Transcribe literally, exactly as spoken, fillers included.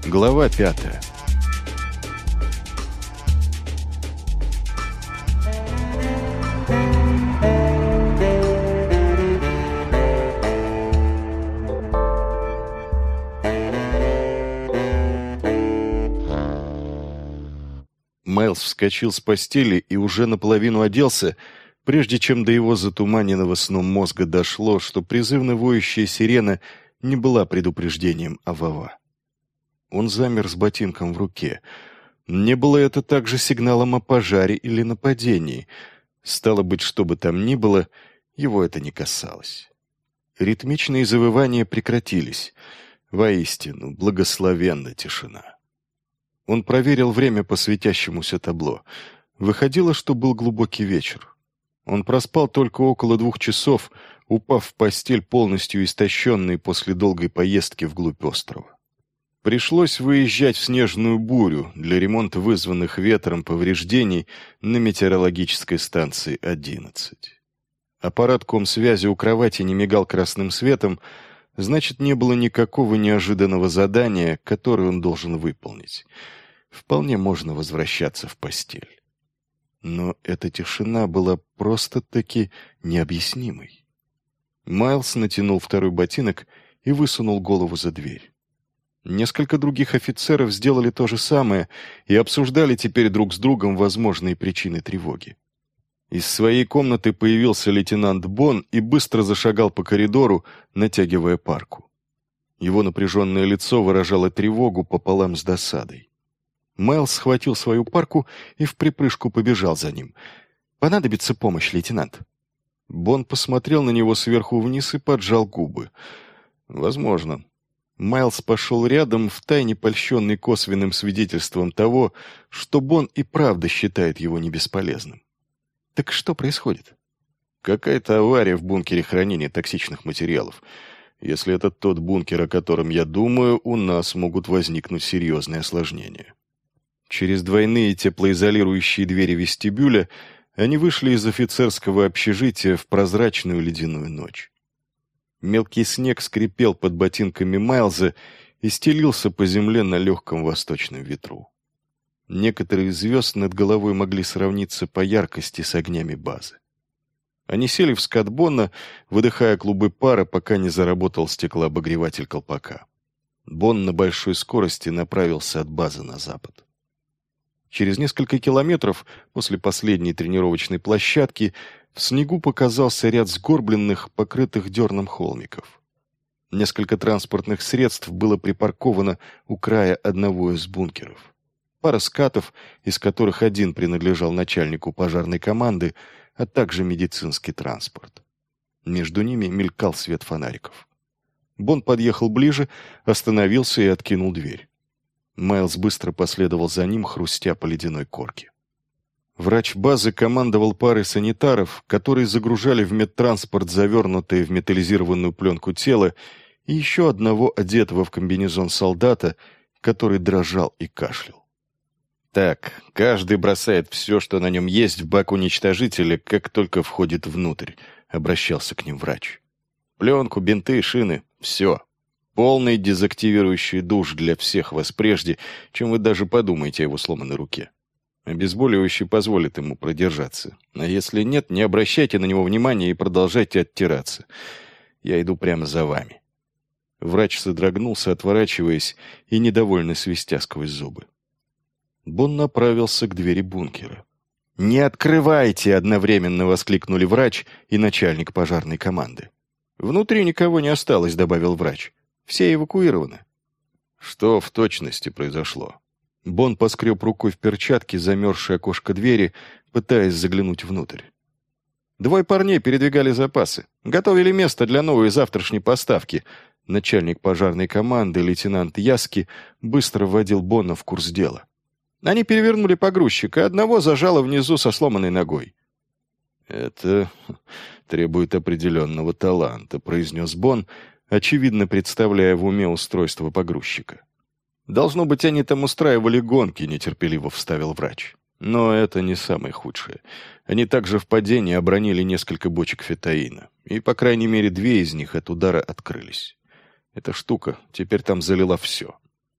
Глава пятая. Майлз вскочил с постели и уже наполовину оделся, прежде чем до его затуманенного сном мозга дошло, что призывно воющая сирена не была предупреждением Авава. Он замер с ботинком в руке. Не было это также сигналом о пожаре или нападении. Стало быть, что бы там ни было, его это не касалось. Ритмичные завывания прекратились. Воистину, благословенна тишина. Он проверил время по светящемуся табло. Выходило, что был глубокий вечер. Он проспал только около двух часов, упав в постель полностью истощенный после долгой поездки вглубь острова. Пришлось выезжать в снежную бурю для ремонта вызванных ветром повреждений на метеорологической станции одиннадцать. Аппарат комсвязи у кровати не мигал красным светом, значит, не было никакого неожиданного задания, которое он должен выполнить. Вполне можно возвращаться в постель. Но эта тишина была просто-таки необъяснимой. Майлз натянул второй ботинок и высунул голову за дверь. Несколько других офицеров сделали то же самое и обсуждали теперь друг с другом возможные причины тревоги. Из своей комнаты появился лейтенант Бон и быстро зашагал по коридору, натягивая парку. Его напряженное лицо выражало тревогу пополам с досадой. Майлз схватил свою парку и вприпрыжку побежал за ним. «Понадобится помощь, лейтенант». Бон посмотрел на него сверху вниз и поджал губы. «Возможно». Майлз пошел рядом, втайне польщенный косвенным свидетельством того, что Бон и правда считает его не бесполезным. «Так что происходит?» «Какая-то авария в бункере хранения токсичных материалов. Если это тот бункер, о котором я думаю, у нас могут возникнуть серьезные осложнения». Через двойные теплоизолирующие двери вестибюля они вышли из офицерского общежития в прозрачную ледяную ночь. Мелкий снег скрипел под ботинками Майлза и стелился по земле на легком восточном ветру. Некоторые звезд над головой могли сравниться по яркости с огнями базы. Они сели в скат Бонна, выдыхая клубы пара, пока не заработал стеклообогреватель колпака. Бонн на большой скорости направился от базы на запад. Через несколько километров после последней тренировочной площадки в снегу показался ряд сгорбленных, покрытых дерном холмиков. Несколько транспортных средств было припарковано у края одного из бункеров. Пара скатов, из которых один принадлежал начальнику пожарной команды, а также медицинский транспорт. Между ними мелькал свет фонариков. Бон подъехал ближе, остановился и откинул дверь. Майлз быстро последовал за ним, хрустя по ледяной корке. Врач базы командовал парой санитаров, которые загружали в медтранспорт завернутые в металлизированную пленку тела, и еще одного одетого в комбинезон солдата, который дрожал и кашлял. «Так, каждый бросает все, что на нем есть, в бак уничтожителя, как только входит внутрь», — обращался к ним врач. «Пленку, бинты, шины — все. Полный дезактивирующий душ для всех вас прежде, чем вы даже подумаете о его сломанной руке. Обезболивающий позволит ему продержаться. А если нет, не обращайте на него внимания и продолжайте оттираться. Я иду прямо за вами». Врач содрогнулся, отворачиваясь и недовольно свистя сквозь зубы. Бон направился к двери бункера. «Не открывайте!» — одновременно воскликнули врач и начальник пожарной команды. «Внутри никого не осталось», — добавил врач. «Все эвакуированы». Что в точности произошло? Бон поскреб рукой в перчатке замерзшее окошко двери, пытаясь заглянуть внутрь. Двое парней передвигали запасы. Готовили место для новой завтрашней поставки. Начальник пожарной команды, лейтенант Яски, быстро вводил Бона в курс дела. Они перевернули погрузчика, одного зажало внизу со сломанной ногой. «Это требует определенного таланта», — произнес Бон, очевидно представляя в уме устройство погрузчика. «Должно быть, они там устраивали гонки», — нетерпеливо вставил врач. Но это не самое худшее. Они также в падении обронили несколько бочек фетаина, и, по крайней мере, две из них от удара открылись. Эта штука теперь там залила все.